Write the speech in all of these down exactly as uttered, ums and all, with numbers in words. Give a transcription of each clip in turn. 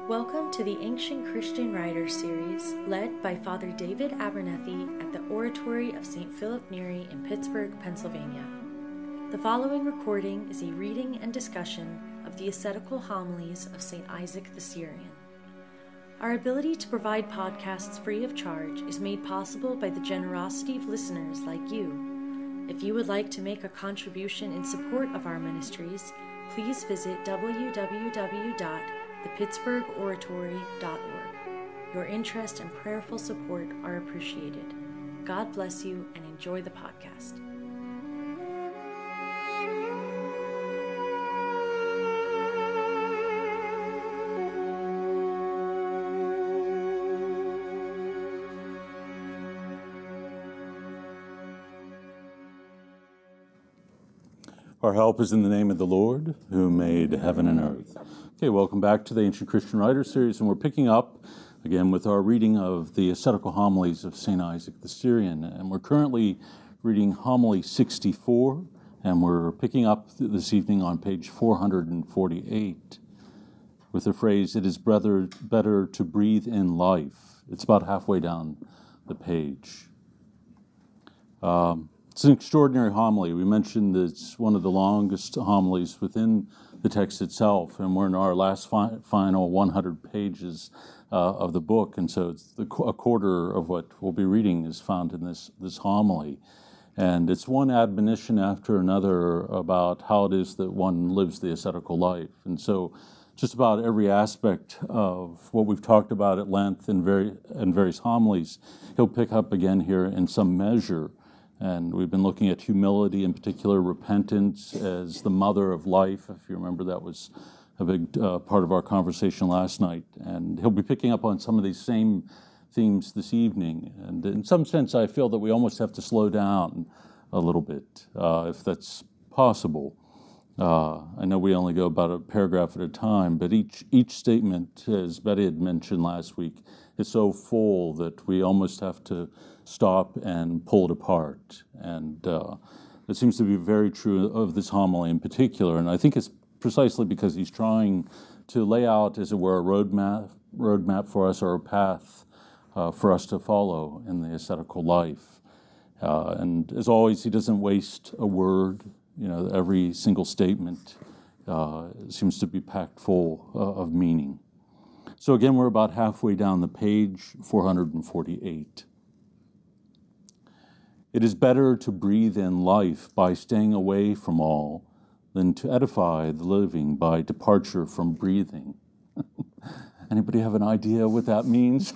Welcome to the Ancient Christian Writers series, led by Father David Abernethy at the Oratory of Saint Philip Neri in Pittsburgh, Pennsylvania. The following recording is a reading and discussion of the ascetical homilies of Saint Isaac the Syrian. Our ability to provide podcasts free of charge is made possible by the generosity of listeners like you. If you would like to make a contribution in support of our ministries, please visit w w w dot the pittsburgh oratory dot org. Your interest and prayerful support are appreciated. God bless you and enjoy the podcast. Our help is in the name of the Lord, who made heaven and earth. Okay, welcome back to the Ancient Christian Writers series, and we're picking up again with our reading of the ascetical homilies of Saint Isaac the Syrian. And we're currently reading homily sixty-four, and we're picking up this evening on page four hundred forty-eight with the phrase, "It is better, better to breathe in life." It's about halfway down the page. Um, It's an extraordinary homily. We mentioned that it's one of the longest homilies within the text itself, and we're in our last fi- final one hundred pages uh, of the book, and so it's the, a quarter of what we'll be reading is found in this, this homily. And it's one admonition after another about how it is that one lives the ascetical life. And so just about every aspect of what we've talked about at length in, very, in various homilies, he'll pick up again here in some measure. And we've been looking at humility, in particular repentance as the mother of life. If you remember, that was a big uh, part of our conversation last night. And he'll be picking up on some of these same themes this evening. And in some sense, I feel that we almost have to slow down a little bit, uh, if that's possible. Uh, I know we only go about a paragraph at a time, but each each statement, as Betty had mentioned last week, is so full that we almost have to stop and pull it apart. And uh, it seems to be very true of this homily in particular. And I think it's precisely because he's trying to lay out, as it were, a roadmap, roadmap for us, or a path uh, for us to follow in the ascetical life. Uh, and as always, he doesn't waste a word. You know, every single statement uh, seems to be packed full uh, of meaning. So again, we're about halfway down the page, four hundred forty-eight. It is better to breathe in life by staying away from all than to edify the living by departure from breathing. Anybody have an idea what that means?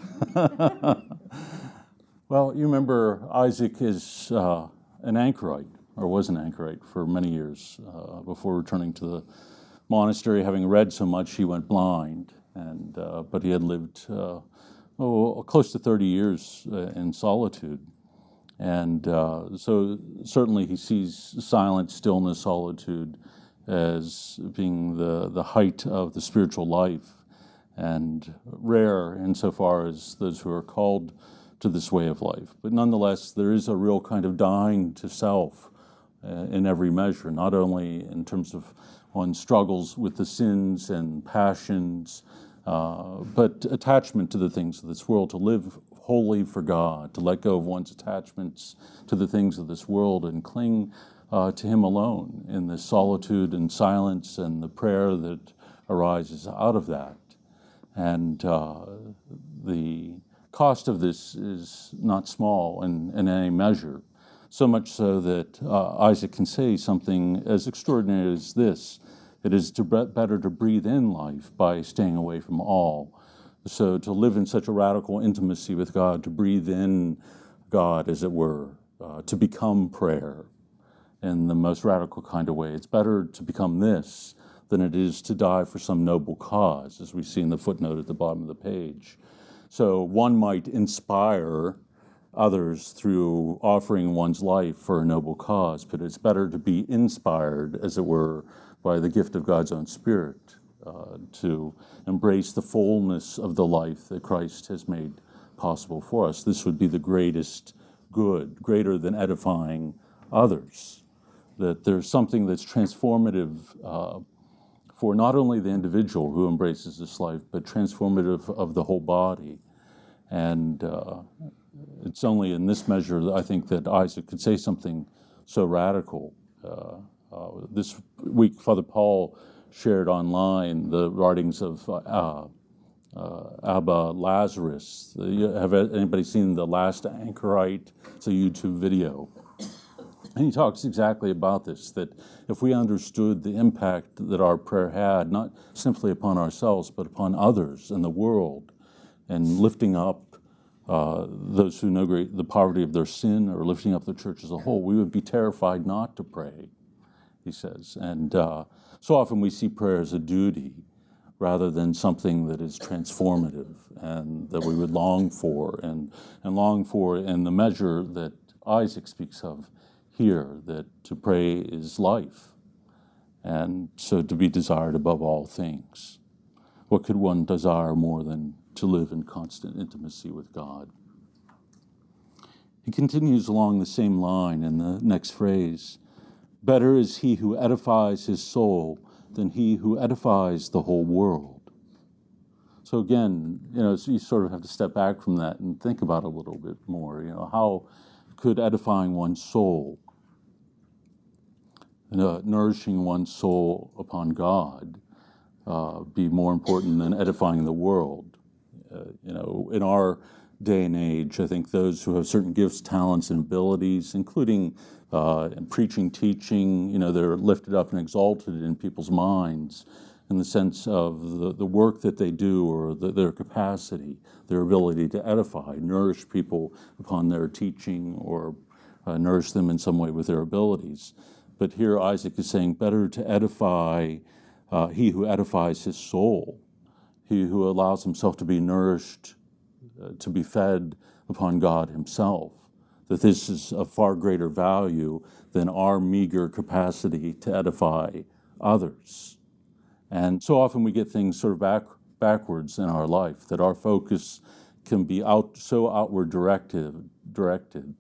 Well, you remember Isaac is uh, an anchorite, or was an anchorite for many years uh, before returning to the monastery. Having read so much, he went blind, and uh, but he had lived uh, oh, close to thirty years uh, in solitude. And uh, so certainly he sees silence, stillness, solitude as being the, the height of the spiritual life, and rare insofar as those who are called to this way of life. But nonetheless, there is a real kind of dying to self uh, in every measure, not only in terms of one's struggles with the sins and passions, uh, but attachment to the things of this world, to live wholly for God, to let go of one's attachments to the things of this world and cling uh, to Him alone in the solitude and silence and the prayer that arises out of that. And uh, the cost of this is not small in, in any measure, so much so that uh, Isaac can say something as extraordinary as this: it is to be- better to breathe in life by staying away from all. So to live in such a radical intimacy with God, to breathe in God, as it were, uh, to become prayer in the most radical kind of way. It's better to become this than it is to die for some noble cause, as we see in the footnote at the bottom of the page. So one might inspire others through offering one's life for a noble cause, but it's better to be inspired, as it were, by the gift of God's own Spirit, uh, to embrace the fullness of the life that Christ has made possible for us. This would be the greatest good, greater than edifying others, that there's something that's transformative uh, for not only the individual who embraces this life, but transformative of the whole body. And uh, it's only in this measure that I think that Isaac could say something so radical. Uh, uh, this week, Father Paul shared online the writings of uh, uh, Abba Lazarus. Have anybody seen The Last Anchorite? It's a YouTube video. And he talks exactly about this, that if we understood the impact that our prayer had, not simply upon ourselves, but upon others in the world, and lifting up uh, those who know great, the poverty of their sin, or lifting up the church as a whole, we would be terrified not to pray, he says. And uh, so often we see prayer as a duty rather than something that is transformative and that we would long for, and, and long for in the measure that Isaac speaks of here, that to pray is life, and so to be desired above all things. What could one desire more than to live in constant intimacy with God? He continues along the same line in the next phrase. Better is he who edifies his soul than he who edifies the whole world. So again, you know, so you sort of have to step back from that and think about it a little bit more. You know, how could edifying one's soul, uh, nourishing one's soul upon God, uh, be more important than edifying the world? Uh, you know, in our day and age, I think those who have certain gifts, talents, and abilities, including uh, preaching, teaching, you know, they're lifted up and exalted in people's minds in the sense of the, the work that they do, or the, their capacity, their ability to edify, nourish people upon their teaching, or uh, nourish them in some way with their abilities. But here Isaac is saying, better to edify uh, he who edifies his soul, he who allows himself to be nourished, uh, to be fed upon God himself, that this is of far greater value than our meager capacity to edify others. And so often we get things sort of back, backwards in our life, that our focus can be out so outward directed. directed.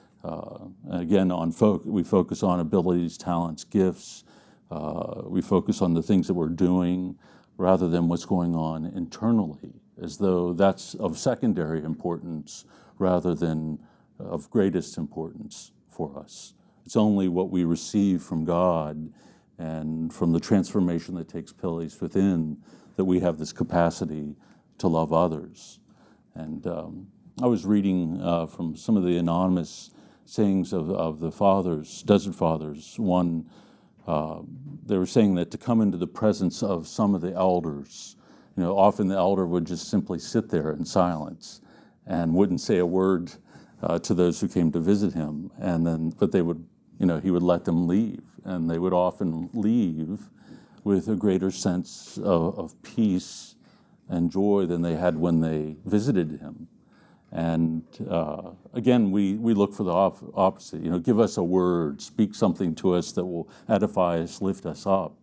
Uh, again, on fo- we focus on abilities, talents, gifts. Uh, we focus on the things that we're doing rather than what's going on internally, as though that's of secondary importance rather than of greatest importance for us. It's only what we receive from God and from the transformation that takes place within that we have this capacity to love others. And um, I was reading uh, from some of the anonymous sayings of, of the fathers, Desert Fathers. One, uh, they were saying that to come into the presence of some of the elders, you know, often the elder would just simply sit there in silence and wouldn't say a word uh, to those who came to visit him, and then, but they would, you know, he would let them leave, and they would often leave with a greater sense of, of peace and joy than they had when they visited him. And uh, again, we, we look for the op- opposite. You know, give us a word, speak something to us that will edify us, lift us up.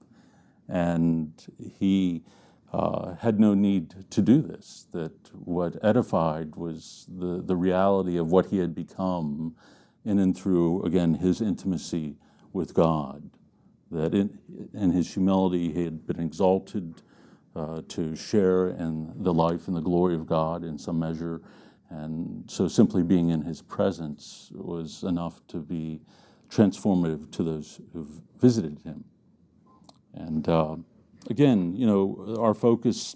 And he uh, had no need to do this. That what edified was the, the reality of what he had become in and through, again, his intimacy with God. That in, in his humility he had been exalted uh, to share in the life and the glory of God in some measure. And so simply being in his presence was enough to be transformative to those who've visited him. And uh, again, you know, our focus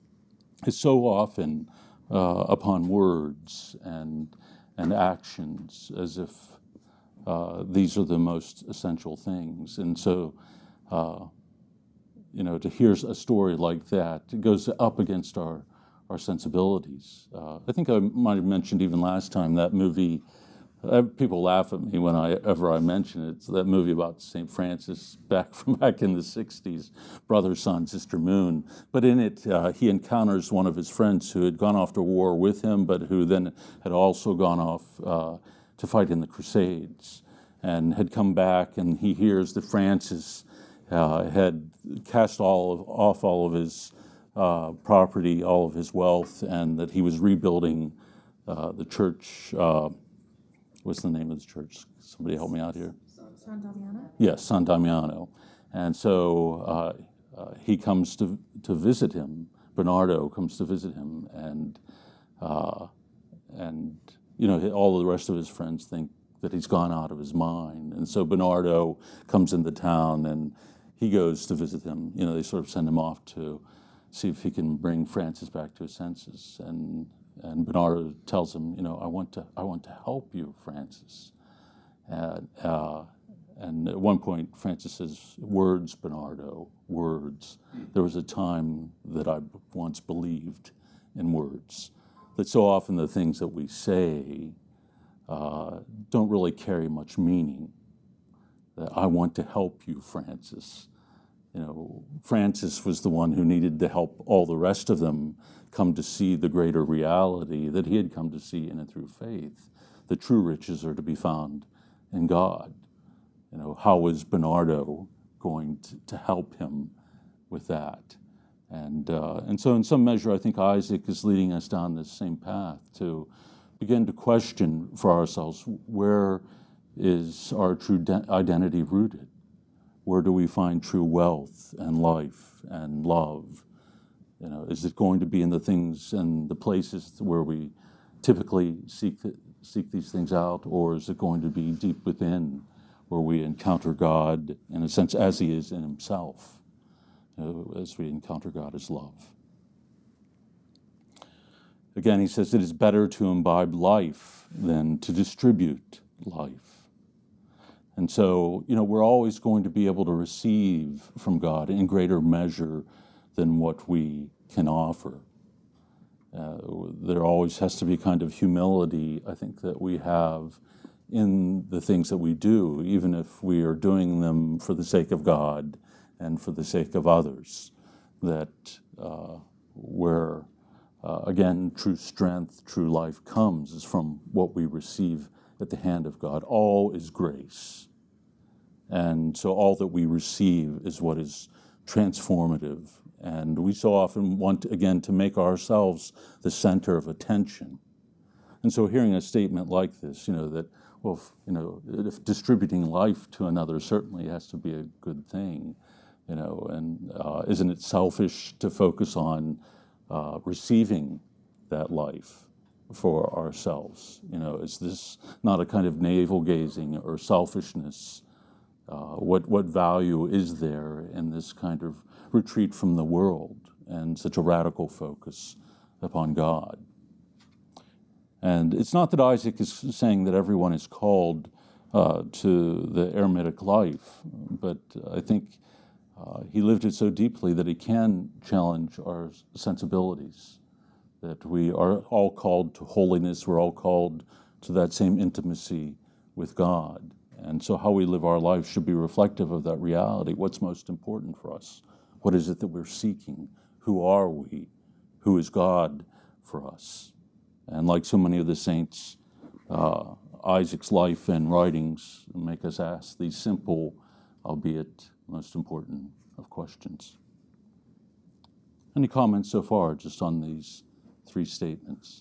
is so often uh, upon words and and actions, as if uh, these are the most essential things. And so, uh, you know, to hear a story like that, it goes up against our our sensibilities. Uh, I think I might have mentioned even last time that movie. Uh, people laugh at me whenever I mention it. It's that movie about Saint Francis back from back in the sixties, Brother, Sun, Sister, Moon. But in it, uh, he encounters one of his friends who had gone off to war with him, but who then had also gone off uh, to fight in the Crusades, and had come back, and he hears that Francis uh, had cast all of, off all of his Uh, property, all of his wealth, and that he was rebuilding uh, the church. Uh, what's the name of the church? Somebody help me out here. San Damiano? Yes, San Damiano. And so uh, uh, he comes to to visit him. Bernardo comes to visit him, and uh, and you know all the rest of his friends think that he's gone out of his mind, and so Bernardo comes into town, and he goes to visit him. You know, they sort of send him off to see if he can bring Francis back to his senses, and and Bernardo tells him, you know, I want to I want to help you, Francis. And, uh, and at one point, Francis says, words, Bernardo, words. There was a time that I once believed in words. That so often the things that we say uh, don't really carry much meaning. That I want to help you, Francis. You know, Francis was the one who needed to help all the rest of them come to see the greater reality that he had come to see in and through faith. The true riches are to be found in God. You know, how was Bernardo going to, to help him with that? And uh, and so in some measure, I think Isaac is leading us down this same path to begin to question for ourselves, where is our true de- identity rooted? Where do we find true wealth and life and love? You know, is it going to be in the things and the places where we typically seek the, seek these things out, or is it going to be deep within, where we encounter God in a sense as He is in Himself, you know, as we encounter God as love? Again, he says it is better to imbibe life than to distribute life. And so, you know, we're always going to be able to receive from God in greater measure than what we can offer. Uh, there always has to be a kind of humility, I think, that we have in the things that we do, even if we are doing them for the sake of God and for the sake of others, that uh, where, uh, again, true strength, true life comes is from what we receive at the hand of God. All is grace. And so all that we receive is what is transformative. And we so often want, again, to make ourselves the center of attention. And so hearing a statement like this, you know, that, well, if, you know, if distributing life to another certainly has to be a good thing, you know, and uh, isn't it selfish to focus on uh, receiving that life for ourselves? You know, is this not a kind of navel-gazing or selfishness? Uh, what what value is there in this kind of retreat from the world and such a radical focus upon God? And it's not that Isaac is saying that everyone is called uh, to the eremitic life, but I think uh, he lived it so deeply that he can challenge our sensibilities, that we are all called to holiness, we're all called to that same intimacy with God. And so how we live our life should be reflective of that reality. What's most important for us? What is it that we're seeking? Who are we? Who is God for us? And like so many of the saints, uh, Isaac's life and writings make us ask these simple, albeit most important, of questions. Any comments so far just on these three statements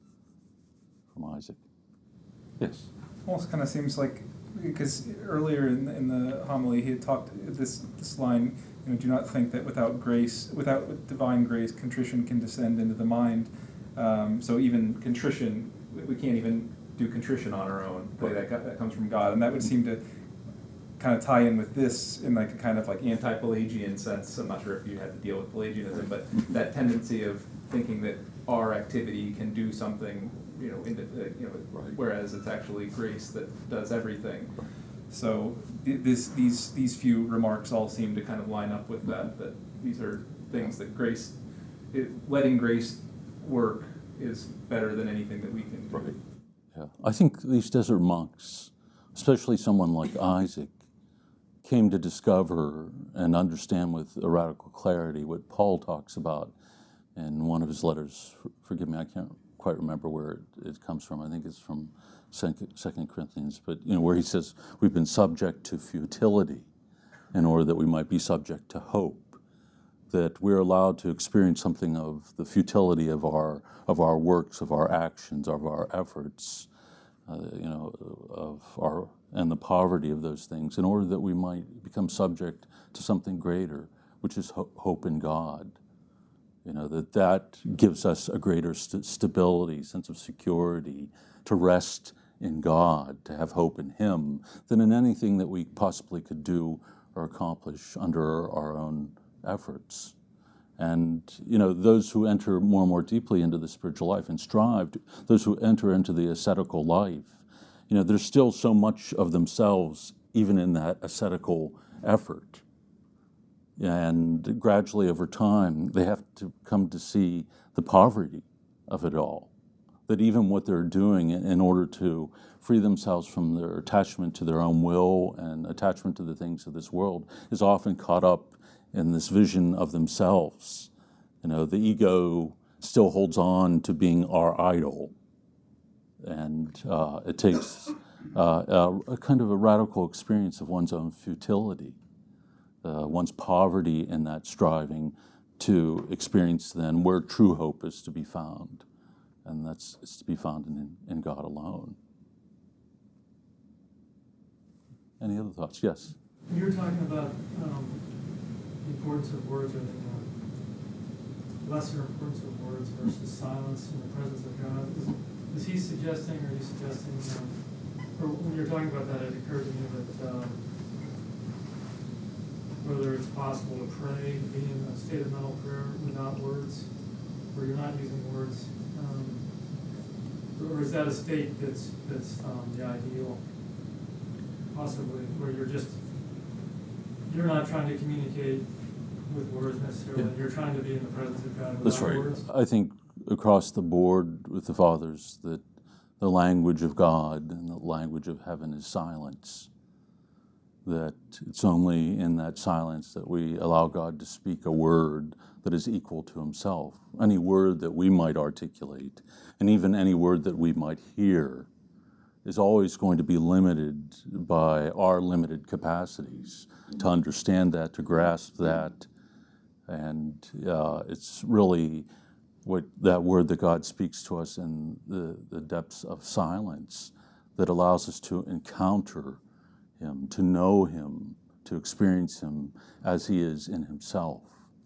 from Isaac? Yes? Almost kind of seems like, because earlier in the, in the homily he had talked this this line, you know, do not think that without grace, without divine grace, contrition can descend into the mind. Um, so even contrition, we can't even do contrition on our own. Right. That, that comes from God, and that would seem to kind of tie in with this in like a kind of like anti-Pelagian sense. I'm not sure if you had to deal with Pelagianism, but that tendency of thinking that our activity can do something, you know, into, uh, you know, right. Whereas it's actually grace that does everything. Right. So th- this, these these few remarks all seem to kind of line up with that. That these are things that grace, it, letting grace work is better than anything that we can do. Right. Yeah, I think these desert monks, especially someone like Isaac, came to discover and understand with a radical clarity what Paul talks about in one of his letters. Forgive me, I can't quite remember where it, it comes from. I think it's from Second Corinthians, but you know, where he says we've been subject to futility in order that we might be subject to hope, that we're allowed to experience something of the futility of our of our works, of our actions, of our efforts, uh, you know, of our and the poverty of those things, in order that we might become subject to something greater, which is ho- hope in God. You know, that that gives us a greater st- stability, sense of security, to rest in God, to have hope in Him, than in anything that we possibly could do or accomplish under our own efforts. And, you know, those who enter more and more deeply into the spiritual life and strive, to, those who enter into the ascetical life, you know, there's still so much of themselves even in that ascetical effort. And gradually over time, they have to come to see the poverty of it all. That even what they're doing in order to free themselves from their attachment to their own will and attachment to the things of this world is often caught up in this vision of themselves. You know, the ego still holds on to being our idol. And uh, it takes uh, a, a kind of a radical experience of one's own futility, uh, one's poverty in that striving to experience then where true hope is to be found. And that's it's to be found in, in God alone. Any other thoughts? Yes? You were talking about um, the importance of words, or the uh, lesser importance of words versus silence in the presence of God. Is, is he suggesting, or are you suggesting, um, or when you're talking about that, it occurred to me that um, whether it's possible to pray, be in a state of mental prayer without words, where you're not using words, um, or is that a state that's that's um, the ideal, possibly, where you're just you're not trying to communicate with words necessarily. Yeah. You're trying to be in the presence of God without That's right. words. I think across the board with the fathers that the language of God and the language of heaven is silence. That it's only in that silence that we allow God to speak a word that is equal to Himself. Any word that we might articulate, and even any word that we might hear, is always going to be limited by our limited capacities to understand that, to grasp that. And uh, it's really what that word that God speaks to us in the, the depths of silence that allows us to encounter Him, to know Him, to experience Him as He is in Himself.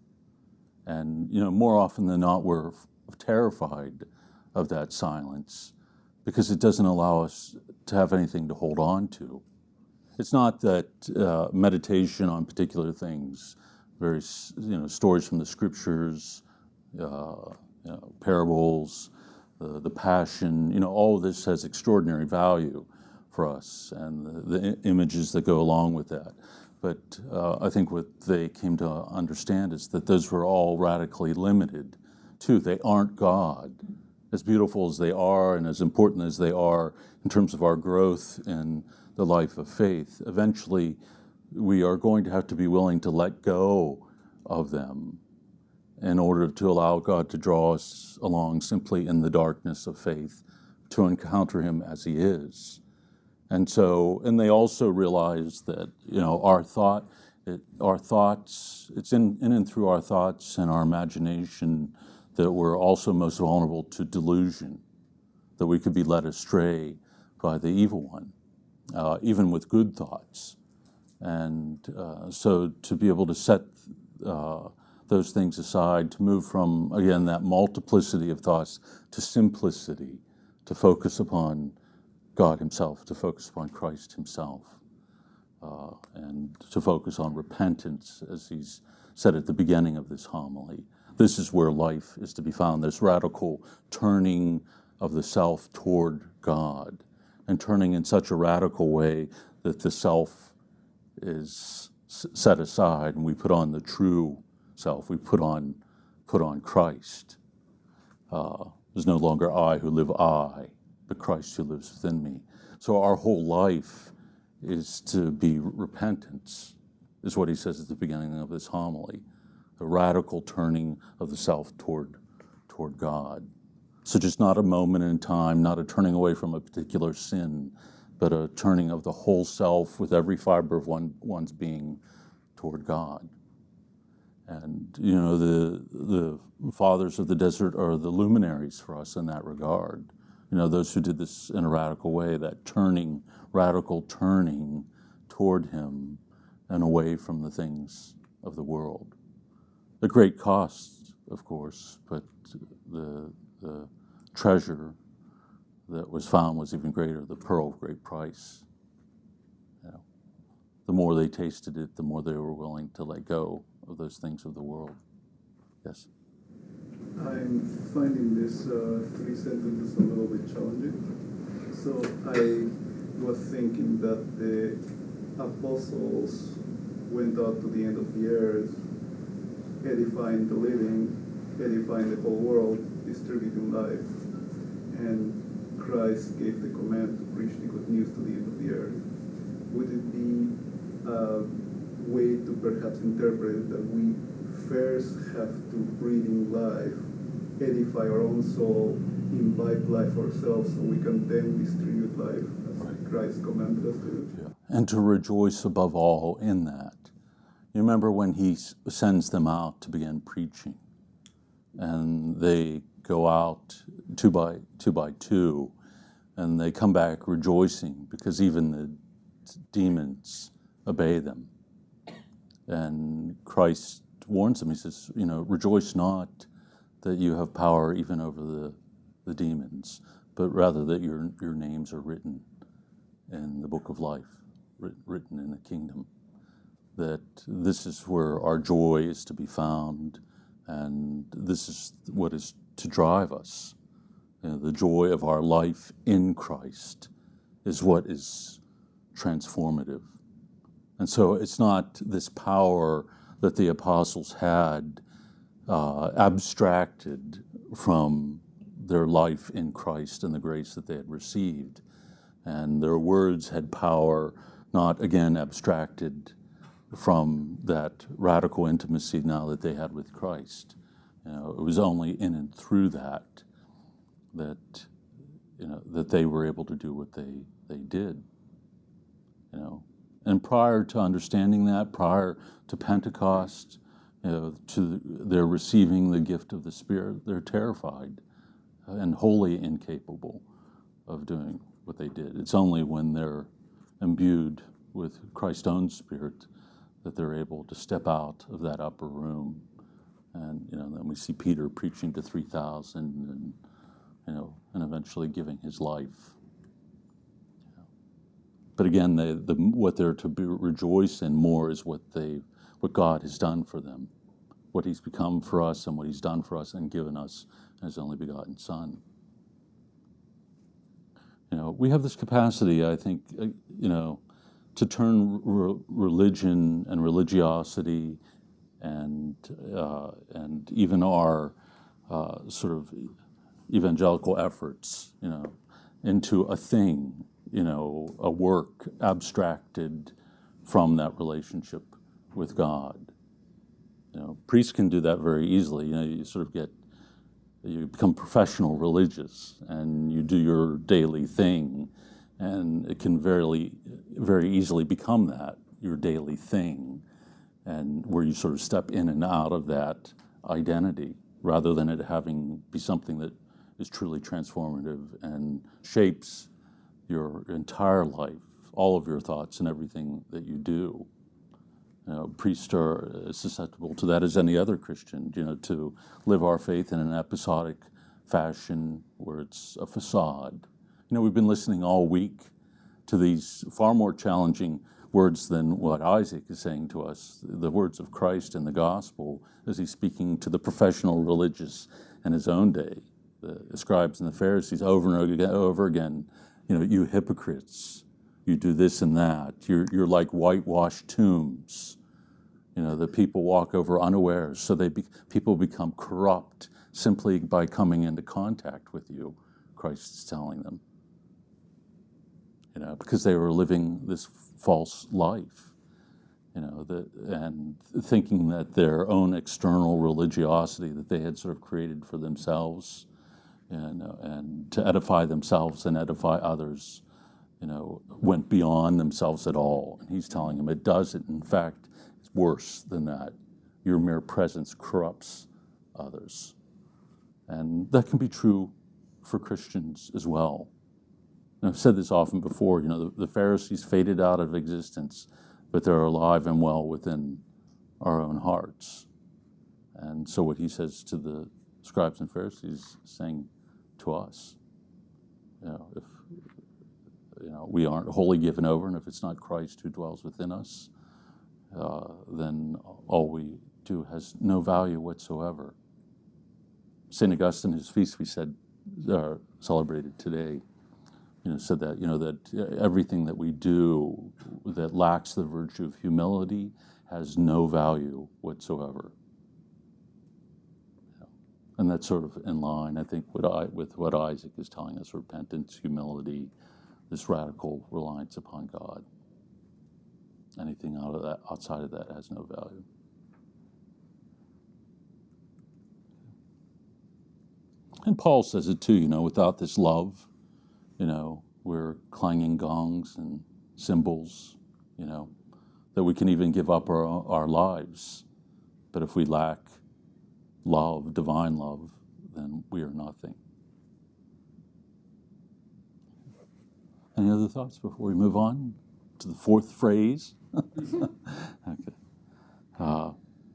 And, you know, more often than not, we're terrified of that silence because it doesn't allow us to have anything to hold on to. It's not that uh, meditation on particular things, various, you know, stories from the scriptures, uh, you know, parables, uh, the Passion, you know, all of this has extraordinary value for us and the, the images that go along with that. But uh, I think what they came to understand is that those were all radically limited too. They aren't God. As beautiful as they are and as important as they are in terms of our growth in the life of faith, eventually we are going to have to be willing to let go of them in order to allow God to draw us along simply in the darkness of faith to encounter Him as He is. And so, and they also realize that, you know, our thought, it, our thoughts, it's in, in and through our thoughts and our imagination that we're also most vulnerable to delusion, that we could be led astray by the evil one, uh, even with good thoughts. And uh, so to be able to set uh, those things aside, to move from, again, that multiplicity of thoughts to simplicity, to focus upon God Himself, to focus upon Christ Himself, uh, and to focus on repentance, as He's said at the beginning of this homily. This is where life is to be found, this radical turning of the self toward God, and turning in such a radical way that the self is set aside and we put on the true self, we put on, put on Christ. Uh, there's no longer I who live I, but Christ who lives within me. So our whole life is to be repentance, is what he says at the beginning of this homily, the radical turning of the self toward, toward God. So just not a moment in time, not a turning away from a particular sin, but a turning of the whole self with every fiber of one, one's being toward God. And, you know, the, the fathers of the desert are the luminaries for us in that regard. You know, those who did this in a radical way, that turning, radical turning toward Him and away from the things of the world. a great cost, of course, but the, the treasure that was found was even greater, the pearl of great price. You know, the more they tasted it, the more they were willing to let go of those things of the world. Yes? I'm finding this uh, three sentences a little bit challenging. So I was thinking that the apostles went out to the end of the earth, edifying the living, edifying the whole world, distributing life. And Christ gave the command to preach the good news to the end of the earth. Would it be a way to perhaps interpret it that we first have to breathe in life, edify our own soul, invite life ourselves, so we can then distribute life as Christ commanded us to do? Yeah. And to rejoice above all in that. You remember when he sends them out to begin preaching, and they go out two by two by two, and they come back rejoicing because even the demons obey them. And Christ warns them. He says, you know, rejoice not that you have power even over the, the demons, but rather that your your names are written in the book of life, writ, written in the kingdom. That this is where our joy is to be found, and this is what is to drive us. You know, the joy of our life in Christ is what is transformative. And so it's not this power that the apostles had uh, abstracted from their life in Christ and the grace that they had received. And their words had power not, again, abstracted from that radical intimacy now that they had with Christ. You know, it was only in and through that that, you know, that they were able to do what they, they did. You know, and prior to understanding that, prior to Pentecost, you know, to their receiving the gift of the Spirit, they're terrified and wholly incapable of doing what they did. It's only when they're imbued with Christ's own Spirit that they're able to step out of that upper room. And, you know, then we see Peter preaching to three thousand and, you know, and eventually giving his life. But again, they, the, what they're to be, rejoice in more is what they, what God has done for them, what He's become for us, and what He's done for us and given us His only begotten Son. You know, we have this capacity, I think, uh, you know, to turn re- religion and religiosity and uh, and even our uh, sort of evangelical efforts, you know, into a thing. You know, a work abstracted from that relationship with God. You know, priests can do that very easily. You know, you sort of get, you become professional religious, and you do your daily thing, and it can very, very easily become that, your daily thing, and where you sort of step in and out of that identity, rather than it having be something that is truly transformative and shapes your entire life, all of your thoughts and everything that you do. You know, priests are as susceptible to that as any other Christian, you know, to live our faith in an episodic fashion where it's a facade. You know, we've been listening all week to these far more challenging words than what Isaac is saying to us, the words of Christ in the gospel as he's speaking to the professional religious in his own day, the scribes and the Pharisees over and over again. You know, you hypocrites, you do this and that. You're you're like whitewashed tombs. You know, the people walk over unawares, so they be, people become corrupt simply by coming into contact with you, Christ is telling them. You know, because they were living this false life, you know, that, and thinking that their own external religiosity that they had sort of created for themselves, and, uh, and to edify themselves and edify others, you know, went beyond themselves at all. And he's telling them it doesn't. In fact, it's worse than that. Your mere presence corrupts others. And that can be true for Christians as well. And I've said this often before, you know, the, the Pharisees faded out of existence, but they're alive and well within our own hearts. And so what he says to the scribes and Pharisees, is saying to us, you know, if you know we aren't wholly given over, and if it's not Christ who dwells within us, uh, then all we do has no value whatsoever. Saint Augustine, whose feast we said uh, celebrated today, you know, said that you know that everything that we do that lacks the virtue of humility has no value whatsoever. Yeah. And that's sort of in line, I think, with, I, with what Isaac is telling us: repentance, humility, this radical reliance upon God. Anything out of that, outside of that, has no value. And Paul says it too, you know, without this love, you know, we're clanging gongs and cymbals, you know, that we can even give up our, our lives. But if we lack love, divine love, then we are nothing. Any other thoughts before we move on to the fourth phrase? Okay. Uh,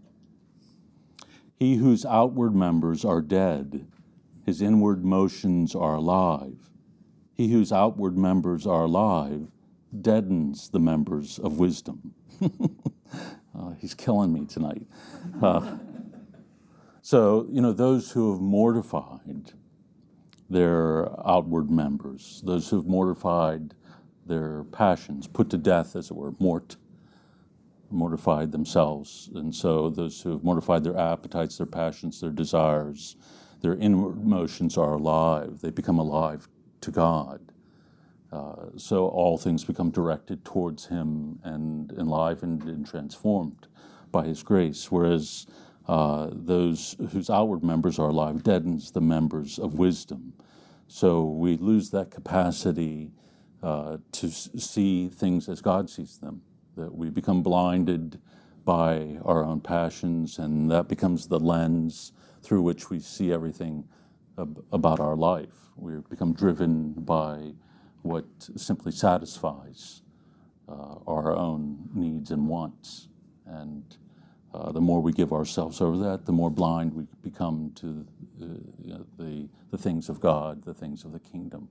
he whose outward members are dead, his inward motions are alive. He whose outward members are alive deadens the members of wisdom. uh, he's killing me tonight. Uh, so, you know, those who have mortified their outward members, those who have mortified their passions, put to death, as it were, mort, mortified themselves. And so those who have mortified their appetites, their passions, their desires, their inward motions are alive. They become alive to God. Uh, so all things become directed towards Him and enlivened and transformed by His grace. Whereas uh, those whose outward members are alive deadens the members of wisdom. So we lose that capacity uh, to s- see things as God sees them. That we become blinded by our own passions, and that becomes the lens through which we see everything ab- about our life. We become driven by what simply satisfies uh, our own needs and wants. And uh, the more we give ourselves over that, the more blind we become to uh, you know, the, the things of God, the things of the kingdom.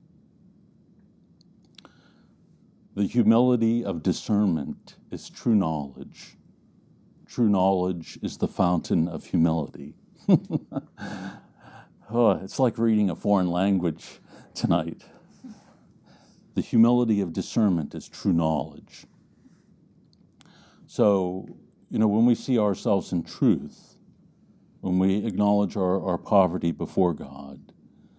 The humility of discernment is true knowledge. True knowledge is the fountain of humility. Oh, it's like reading a foreign language tonight. The humility of discernment is true knowledge. So, you know, when we see ourselves in truth, when we acknowledge our, our poverty before God,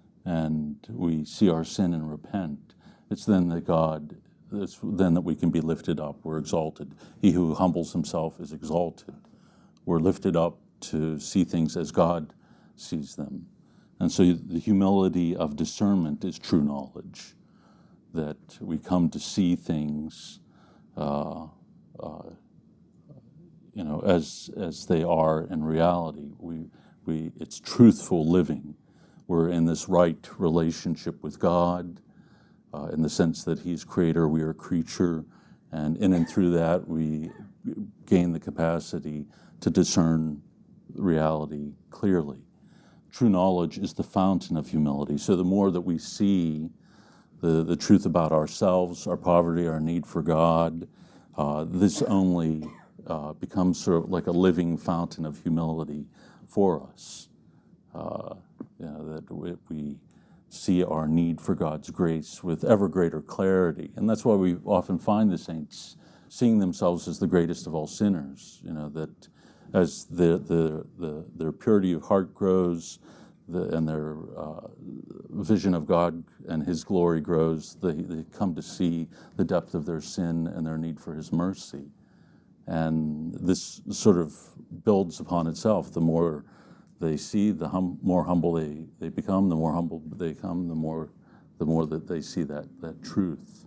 and we see our sin and repent, it's then that God, it's then that we can be lifted up, we're exalted. He who humbles himself is exalted. We're lifted up to see things as God sees them. And so the humility of discernment is true knowledge, that we come to see things uh, uh, you know, as as they are in reality. We we it's truthful living. We're in this right relationship with God, uh, in the sense that He's creator, we are creature, and in and through that we gain the capacity to discern reality clearly. True knowledge is the fountain of humility. So the more that we see the, the truth about ourselves, our poverty, our need for God, uh, this only uh, becomes sort of like a living fountain of humility for us. Uh, you know, that we, we see our need for God's grace with ever greater clarity. And that's why we often find the saints seeing themselves as the greatest of all sinners, you know, that as the, the, the, their purity of heart grows the, and their uh, vision of God and His glory grows, they, they come to see the depth of their sin and their need for His mercy. And this sort of builds upon itself. The more they see, the hum, more humble they, they become, the more humble they become, the more the more that they see that, that truth.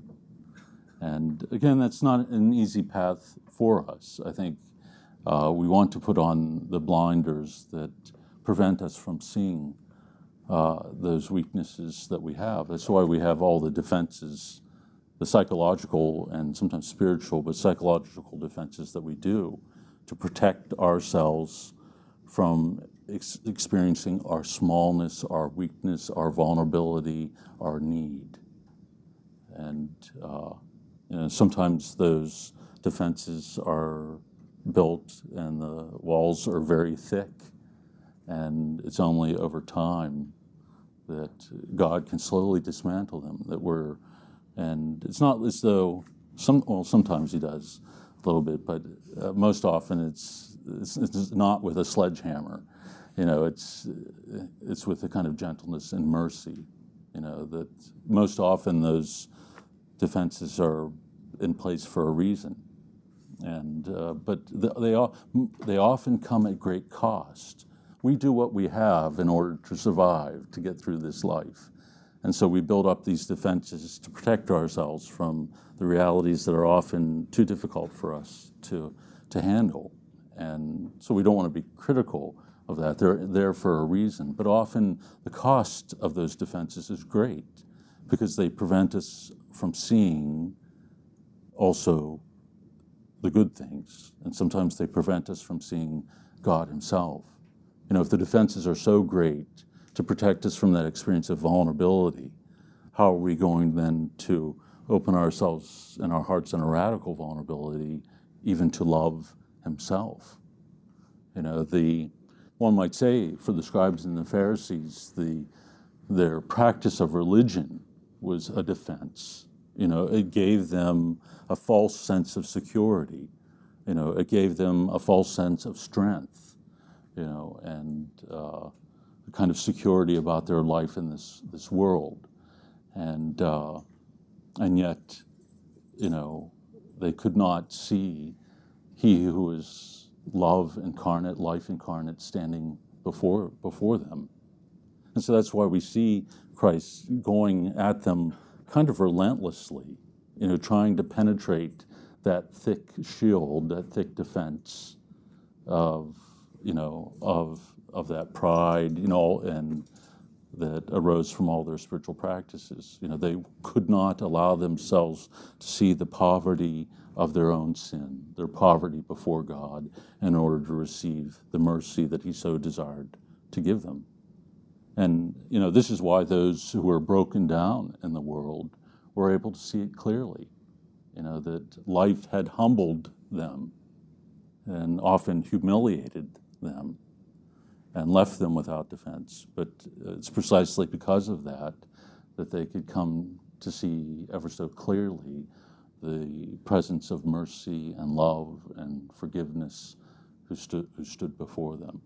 And again, that's not an easy path for us. I think uh, we want to put on the blinders that prevent us from seeing uh, those weaknesses that we have. That's why we have all the defenses, the psychological and sometimes spiritual, but psychological defenses that we do to protect ourselves from ex- experiencing our smallness, our weakness, our vulnerability, our need. And uh, you know, sometimes those defenses are built and the walls are very thick, and it's only over time that God can slowly dismantle them. That we're, and it's not as though some, well, sometimes He does a little bit, but uh, most often it's, it's it's not with a sledgehammer. You know, it's it's with a kind of gentleness and mercy. You know, that most often those defenses are in place for a reason, and uh, but they they often come at great cost. We do what we have in order to survive, to get through this life, and so we build up these defenses to protect ourselves from the realities that are often too difficult for us to to handle, and so we don't want to be critical of that. They're there for a reason, but often the cost of those defenses is great because they prevent us from seeing also the good things, and sometimes they prevent us from seeing God Himself. You know, if the defenses are so great to protect us from that experience of vulnerability, how are we going then to open ourselves and our hearts in a radical vulnerability, even to love Himself? You know, the one might say for the scribes and the Pharisees, the their practice of religion was a defense. You know, it gave them a false sense of security. You know, it gave them a false sense of strength, you know, and uh, a kind of security about their life in this, this world. And, uh, and yet, you know, they could not see He who is love incarnate, life incarnate, standing before, before them. And so that's why we see Christ going at them kind of relentlessly, you know, trying to penetrate that thick shield, that thick defense of, you know, of of that pride, you know, and that arose from all their spiritual practices. You know, they could not allow themselves to see the poverty of their own sin, their poverty before God, in order to receive the mercy that He so desired to give them. And, you know, this is why those who were broken down in the world were able to see it clearly, you know, that life had humbled them and often humiliated them and left them without defense. But it's precisely because of that that they could come to see ever so clearly the presence of mercy and love and forgiveness who stood, who stood before them.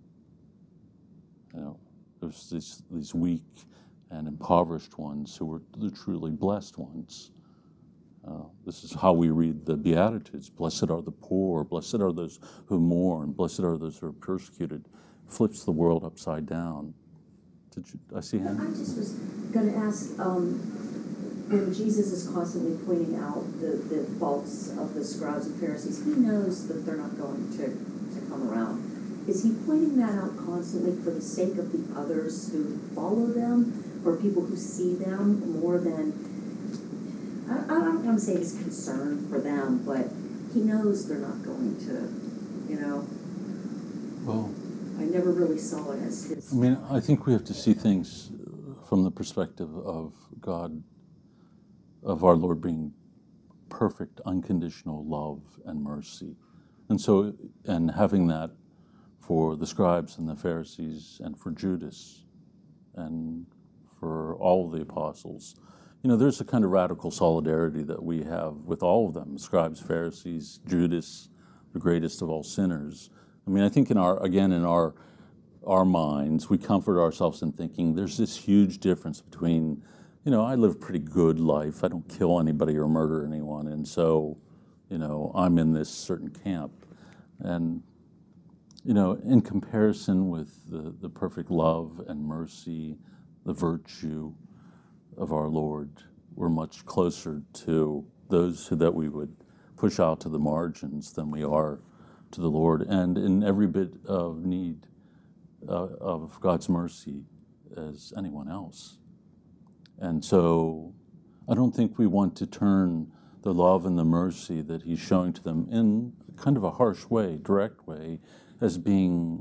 You know, it was these, these weak and impoverished ones who were the truly blessed ones. Uh, this is how we read the Beatitudes. Blessed are the poor, blessed are those who mourn, blessed are those who are persecuted. Flips the world upside down. Did you, I see him? I just was going to ask, um, when Jesus is constantly pointing out the, the faults of the scribes and Pharisees, He knows that they're not going to, to come around. Is He pointing that out constantly for the sake of the others who follow them, or people who see them more than, I, I don't want to say He's concerned for them, but He knows they're not going to, you know? Well, I never really saw it as His. I mean, I think we have to see things from the perspective of God, of our Lord being perfect, unconditional love and mercy. And so, and having that for the scribes and the Pharisees and for Judas and for all of the apostles. You know, there's a kind of radical solidarity that we have with all of them, scribes, Pharisees, Judas, the greatest of all sinners. I mean, I think in our, again, in our our minds, we comfort ourselves in thinking there's this huge difference between, you know, I live a pretty good life, I don't kill anybody or murder anyone, and so, you know, I'm in this certain camp. And you know, in comparison with the, the perfect love and mercy, the virtue of our Lord, we're much closer to those who, that we would push out to the margins than we are to the Lord, and in every bit of need uh, of God's mercy as anyone else. And so I don't think we want to turn the love and the mercy that He's showing to them in kind of a harsh way, direct way, as being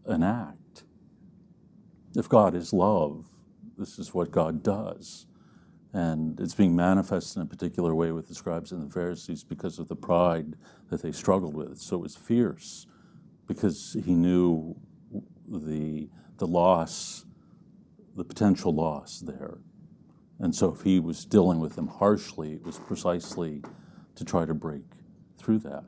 an act. If God is love, this is what God does. And it's being manifested in a particular way with the scribes and the Pharisees because of the pride that they struggled with. So it was fierce because he knew the, the loss, the potential loss there. And so if he was dealing with them harshly, it was precisely to try to break through that.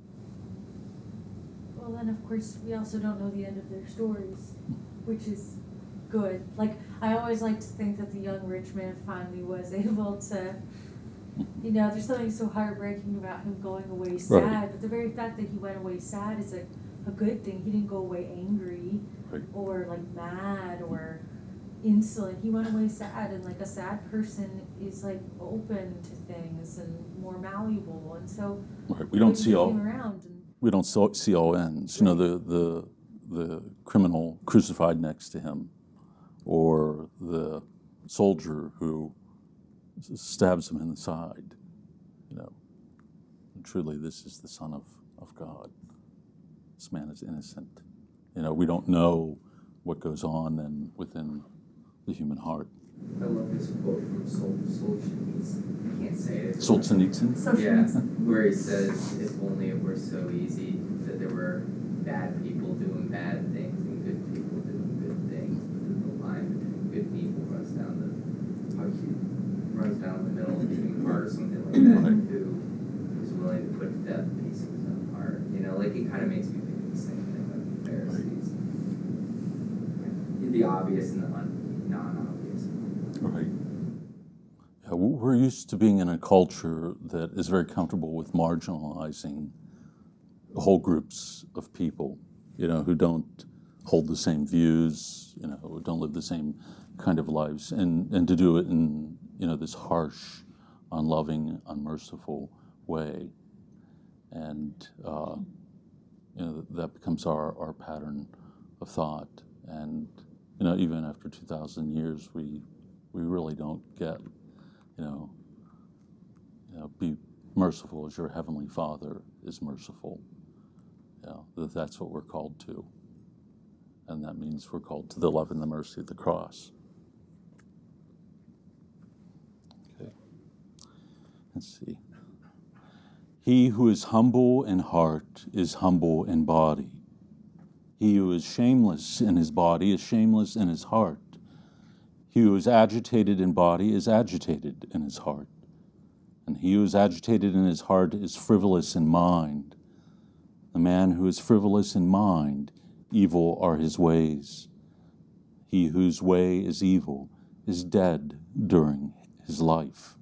Well, then, of course, we also don't know the end of their stories, which is good. Like, I always like to think that the young rich man finally was able to, you know, there's something so heartbreaking about him going away sad, Right. but the very fact that he went away sad is a, a good thing. He didn't go away angry Right. or, like, mad or insolent. He went away sad, and, like, a sad person is, like, open to things and more malleable, and so Right. We don't when see he all came around and we don't so- see all ends. You know, the, the the criminal crucified next to him, or the soldier who stabs him in the side. You know, truly, this is the Son of, of God. This man is innocent. You know, we don't know what goes on then within the human heart. I love this quote from Sol- Solzhenitsyn. I can't say it. Solzhenitsyn? Yeah, where he says, if only it were so easy that there were bad people doing bad things and good people doing good things, but the line between good people runs down the runs down the middle of the human heart or something like that, Right. who is willing to put to death a piece of his own heart. You know, like it kind of makes me think of the same thing with the Pharisees. The obvious and the un- non-obvious. Right. Yeah, we're used to being in a culture that is very comfortable with marginalizing whole groups of people, you know, who don't hold the same views, you know, who don't live the same kind of lives, and, and to do it in, you know, this harsh, unloving, unmerciful way. And, uh, you know, that becomes our, our pattern of thought. And, you know, even after two thousand years, we we really don't get, you know, you know, be merciful as your heavenly Father is merciful. You know, that that's what we're called to. And that means we're called to the love and the mercy of the cross. Okay. Let's see. He who is humble in heart is humble in body. He who is shameless in his body is shameless in his heart. He who is agitated in body is agitated in his heart. And he who is agitated in his heart is frivolous in mind. The man who is frivolous in mind, evil are his ways. He whose way is evil is dead during his life.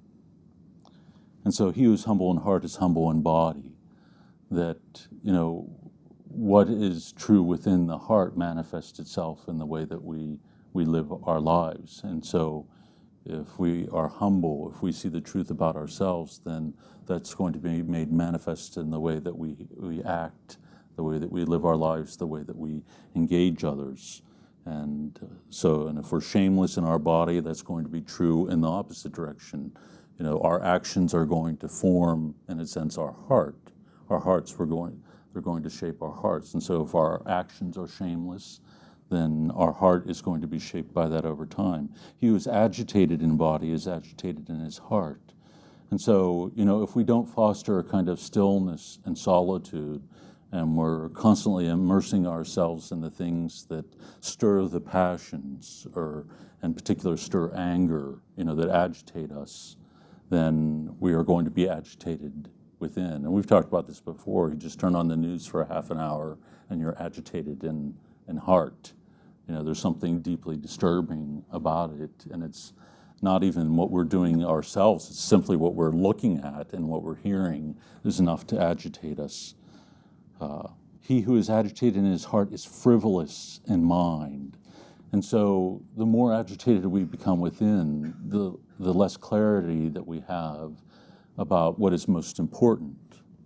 And so he who is humble in heart is humble in body. That, you know, what is true within the heart manifests itself in the way that we, we live our lives. And so if we are humble, if we see the truth about ourselves, then that's going to be made manifest in the way that we, we act, the way that we live our lives, the way that we engage others. And uh, so, and if we're shameless in our body, that's going to be true in the opposite direction. You know, our actions are going to form, in a sense, our heart. Our hearts, we're going, they're going to shape our hearts. And so if our actions are shameless, then our heart is going to be shaped by that over time. He who is agitated in body is agitated in his heart. And so, you know, if we don't foster a kind of stillness and solitude, and we're constantly immersing ourselves in the things that stir the passions, or in particular stir anger, you know, that agitate us, then we are going to be agitated within. And we've talked about this before. You just turn on the news for a half an hour and you're agitated in, in heart. You know, there's something deeply disturbing about it, and it's not even what we're doing ourselves. It's simply what we're looking at and what we're hearing is enough to agitate us. Uh, he who is agitated in his heart is frivolous in mind. And so the more agitated we become within, the, the less clarity that we have about what is most important.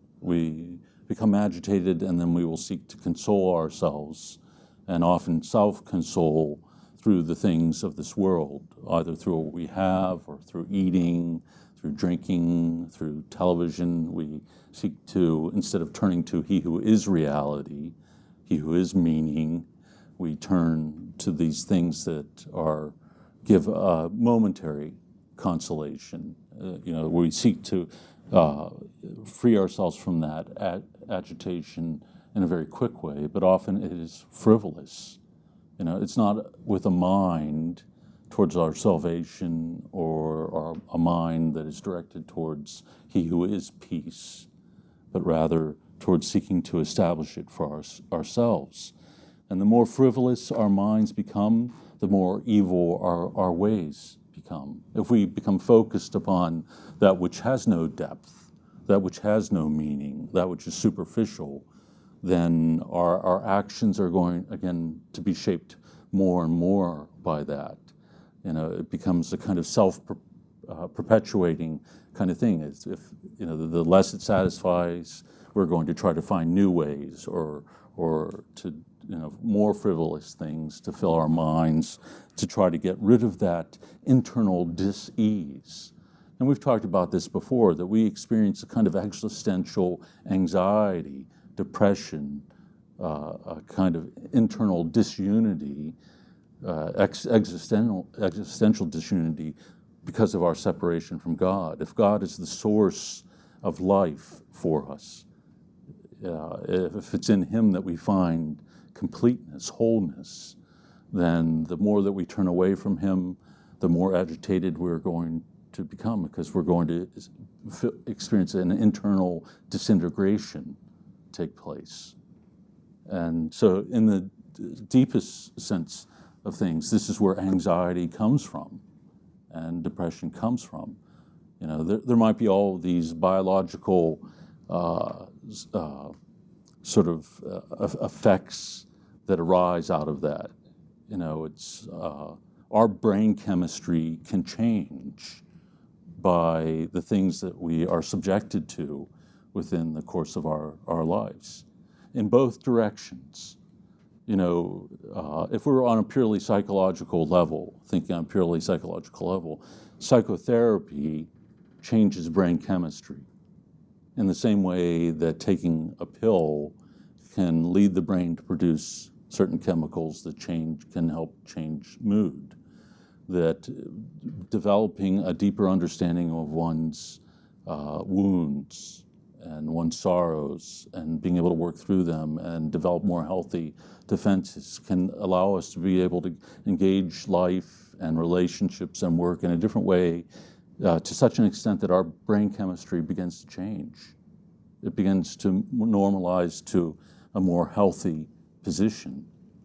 We become agitated, and then we will seek to console ourselves, and often self-console through the things of this world, either through what we have, or through eating, through drinking, through television. We seek to, instead of turning to He who is reality, He who is meaning, We turn to these things that are give a momentary consolation. Uh, you know, we seek to uh, free ourselves from that ag- agitation in a very quick way, but often it is frivolous. You know, it's not with a mind towards our salvation or, or a mind that is directed towards He who is peace, but rather towards seeking to establish it for our, ourselves. And the more frivolous our minds become, the more evil our, our ways become. If we become focused upon that which has no depth, that which has no meaning, that which is superficial, then our, our actions are going, again, to be shaped more and more by that. You know, it becomes a kind of self-perpetuating uh, kind of thing. It's if, you know, the, the less it satisfies, we're going to try to find new ways or, or to, you know, more frivolous things to fill our minds, to try to get rid of that internal dis-ease. And we've talked about this before, that we experience a kind of existential anxiety, depression, uh, a kind of internal disunity, uh, ex- existential, existential disunity because of our separation from God. If God is the source of life for us, uh, if it's in Him that we find completeness, wholeness, then the more that we turn away from Him, the more agitated we're going to become, because we're going to experience an internal disintegration take place. And so in the deepest sense of things, this is where anxiety comes from and depression comes from. You know, there, there might be all these biological uh, uh, sort of uh, effects that arise out of that. You know, it's uh, our brain chemistry can change by the things that we are subjected to within the course of our, our lives, in both directions. You know, uh, if we're on a purely psychological level, thinking on a purely psychological level, psychotherapy changes brain chemistry in the same way that taking a pill can lead the brain to produce certain chemicals that change, can help change mood. That developing a deeper understanding of one's uh, wounds and one's sorrows and being able to work through them and develop more healthy defenses can allow us to be able to engage life and relationships and work in a different way uh, to such an extent that our brain chemistry begins to change. It begins to normalize to a more healthy position.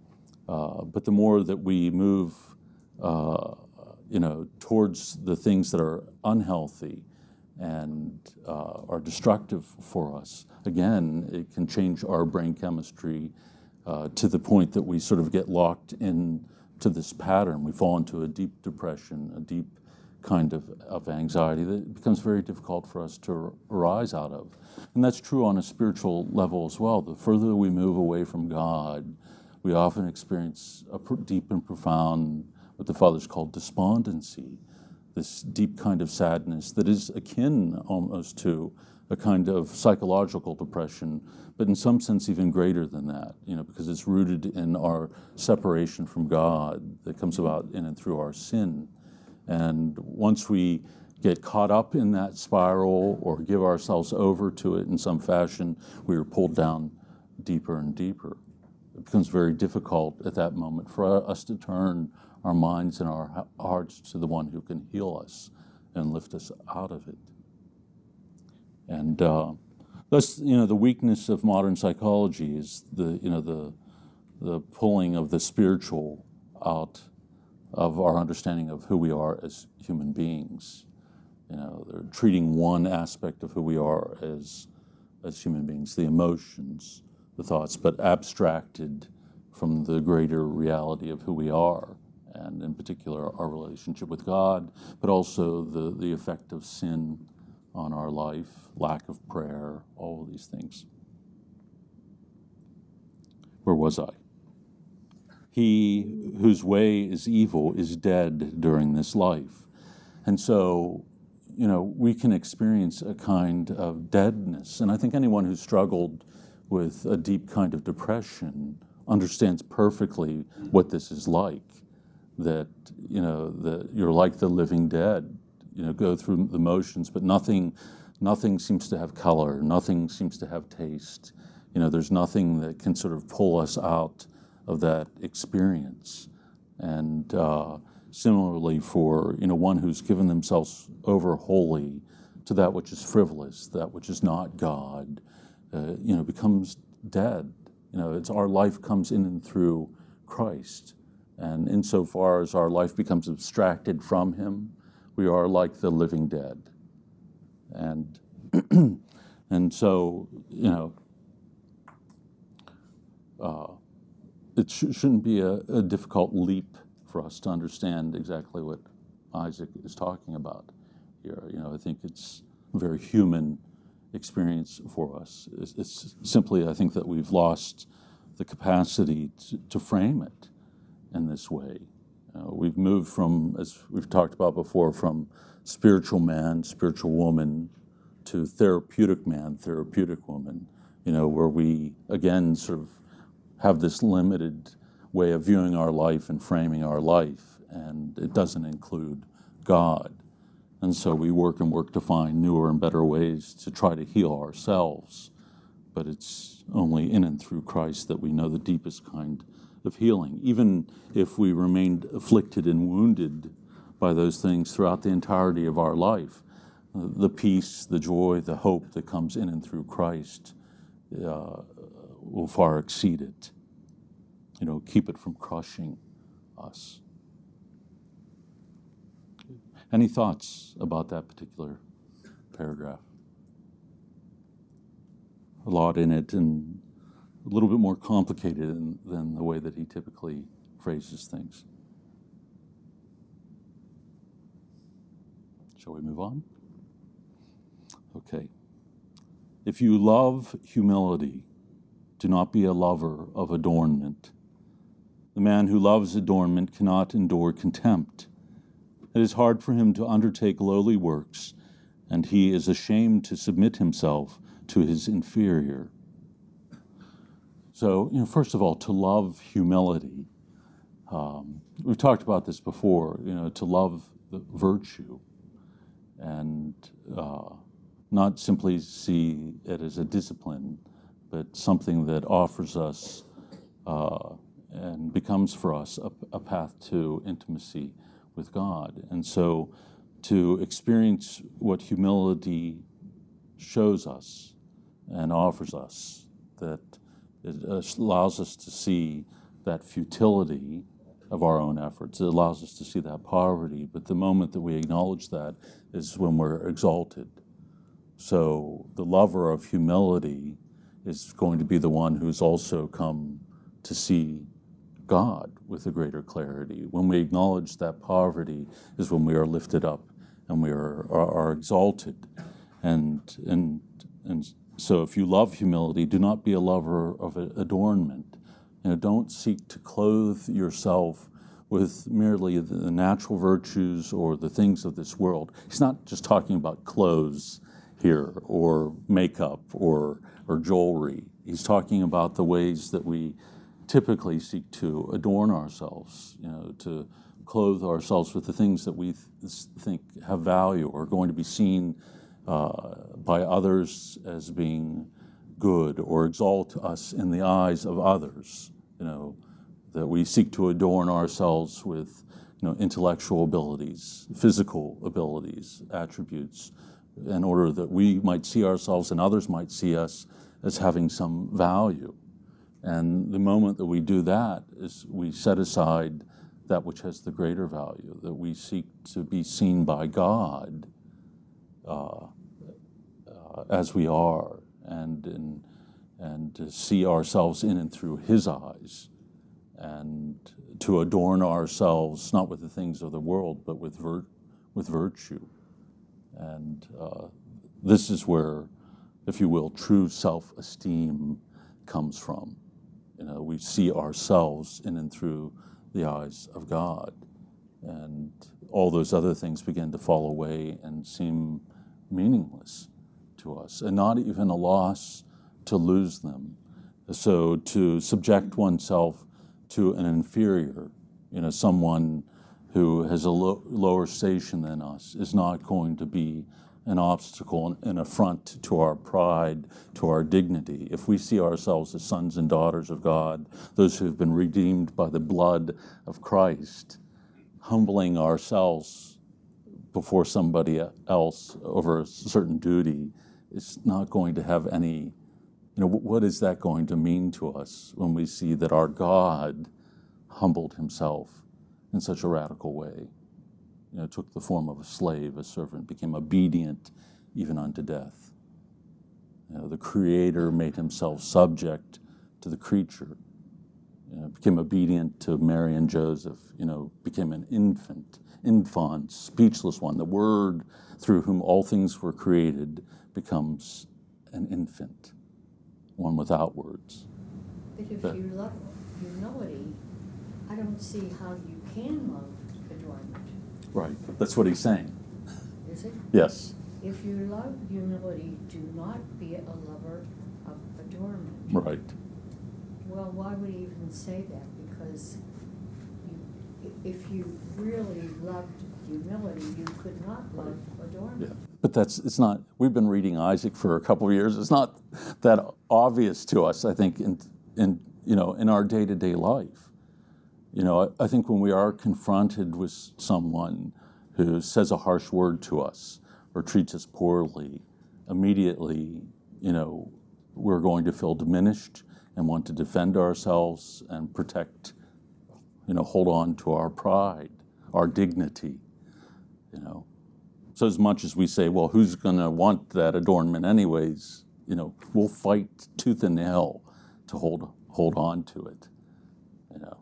Uh, but the more that we move uh, you know, towards the things that are unhealthy and uh, are destructive for us, again, it can change our brain chemistry uh, to the point that we sort of get locked into this pattern. We fall into a deep depression, a deep kind of, of anxiety that becomes very difficult for us to arise out of. And that's true on a spiritual level as well. The further we move away from God, we often experience a deep and profound, what the Fathers call despondency, this deep kind of sadness that is akin almost to a kind of psychological depression, but in some sense even greater than that, you know, because it's rooted in our separation from God that comes about in and through our sin. And once we get caught up in that spiral or give ourselves over to it in some fashion, we are pulled down deeper and deeper. It becomes very difficult at that moment for us to turn our minds and our hearts to the one who can heal us and lift us out of it. And uh, that's, you know, the weakness of modern psychology is the, you know, the the pulling of the spiritual out of our understanding of who we are as human beings. You know, they're treating one aspect of who we are as as human beings, the emotions, the thoughts, but abstracted from the greater reality of who we are, and in particular our relationship with God, but also the, the effect of sin on our life, lack of prayer, all of these things. Where was I? He whose way is evil is dead during this life. And so, you know, we can experience a kind of deadness. And I think anyone who's struggled with a deep kind of depression understands perfectly what this is like. That, you know, that you're like the living dead, you know, go through the motions, but nothing, nothing seems to have color, nothing seems to have taste. You know, there's nothing that can sort of pull us out of that experience. And uh, similarly for, you know, one who's given themselves over wholly to that which is frivolous, that which is not God, uh, you know, becomes dead. You know, it's our life comes in and through Christ. And insofar as our life becomes abstracted from him, we are like the living dead. And and so, you know, uh, it sh- shouldn't be a, a difficult leap for us to understand exactly what Isaac is talking about here. You know, I think it's a very human experience for us. It's, it's simply, I think, that we've lost the capacity to, to frame it in this way. Uh, we've moved from, as we've talked about before, from spiritual man, spiritual woman, to therapeutic man, therapeutic woman, you know, where we, again, sort of have this limited way of viewing our life and framing our life, and it doesn't include God. And so we work and work to find newer and better ways to try to heal ourselves, but it's only in and through Christ that we know the deepest kind of healing. Even if we remained afflicted and wounded by those things throughout the entirety of our life, the peace, the joy, the hope that comes in and through Christ uh, will far exceed it. You know, keep it from crushing us. Any thoughts about that particular paragraph? A lot in it, and a little bit more complicated than, than the way that he typically phrases things. Shall we move on? Okay. If you love humility, do not be a lover of adornment. The man who loves adornment cannot endure contempt. It is hard for him to undertake lowly works, and he is ashamed to submit himself to his inferior. So, you know, first of all, to love humility. Um, we've talked about this before, you know, to love the virtue and uh, not simply see it as a discipline, but something that offers us uh, and becomes for us a, a path to intimacy with God. And so to experience what humility shows us and offers us, that it allows us to see that futility of our own efforts. It allows us to see that poverty, but the moment that we acknowledge that is when we're exalted. So the lover of humility is going to be the one who's also come to see God with a greater clarity. When we acknowledge that poverty is when we are lifted up and we are, are, are exalted. And, and, and so if you love humility, do not be a lover of adornment. You know, don't seek to clothe yourself with merely the natural virtues or the things of this world. He's not just talking about clothes here or makeup or, or jewelry. He's talking about the ways that we typically seek to adorn ourselves, you know, to clothe ourselves with the things that we th- think have value or are going to be seen uh, by others as being good or exalt us in the eyes of others. You know, that we seek to adorn ourselves with, you know, intellectual abilities, physical abilities, attributes, in order that we might see ourselves and others might see us as having some value. And the moment that we do that is we set aside that which has the greater value, that we seek to be seen by God uh, uh, as we are, and in, and to see ourselves in and through His eyes, and to adorn ourselves not with the things of the world, but with vir- with virtue. And uh, this is where, if you will, true self-esteem comes from. You know, we see ourselves in and through the eyes of God, and all those other things begin to fall away and seem meaningless to us, and not even a loss to lose them, So to subject oneself to an inferior, you know, someone who has a lo- lower station than us is not going to be an obstacle, an affront to our pride, to our dignity. If we see ourselves as sons and daughters of God, those who have been redeemed by the blood of Christ, humbling ourselves before somebody else over a certain duty is not going to have any, you know, what is that going to mean to us when we see that our God humbled himself in such a radical way? You know, took the form of a slave, a servant, became obedient even unto death. You know, the Creator made himself subject to the creature, you know, became obedient to Mary and Joseph, you know, became an infant, infant, speechless one. The Word through whom all things were created becomes an infant, one without words. But if But- you love humility, I don't see how you can love adornment, Right, that's what he's saying. is it? Yes, If you love humility, do not be a lover of adornment. right. Well, why would he even say that? Because you, i- if you really loved humility, you could not love adornment. Yeah. But that's, it's not, we've been reading Isaac for a couple of years. It's not that obvious to us, I think, in, in you know, in our day-to-day life. You know, I, I think when we are confronted with someone who says a harsh word to us or treats us poorly, immediately, you know, we're going to feel diminished and want to defend ourselves and protect, you know, hold on to our pride, our dignity, you know. So as much as we say, well, who's going to want that adornment anyways, you know, we'll fight tooth and nail to hold hold on to it, you know.